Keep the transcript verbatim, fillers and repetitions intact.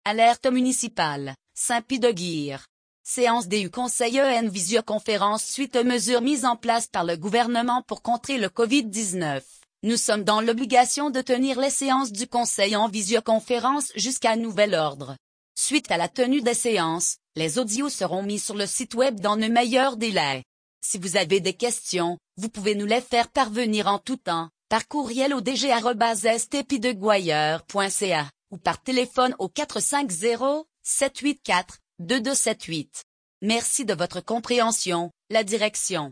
Alerte municipale, Saint-Pie-de-Guire. Séance D U Conseil E N visioconférence suite aux mesures mises en place par le gouvernement pour contrer le covid dix-neuf. Nous sommes dans l'obligation de tenir les séances du Conseil en visioconférence jusqu'à nouvel ordre. Suite à la tenue des séances, les audios seront mis sur le site web dans le meilleur délai. Si vous avez des questions, vous pouvez nous les faire parvenir en tout temps, par courriel au d g arobase s t p i de guayeur point c a ou par téléphone au quatre cinq zéro, sept huit quatre, deux deux sept huit. Merci de votre compréhension, la direction.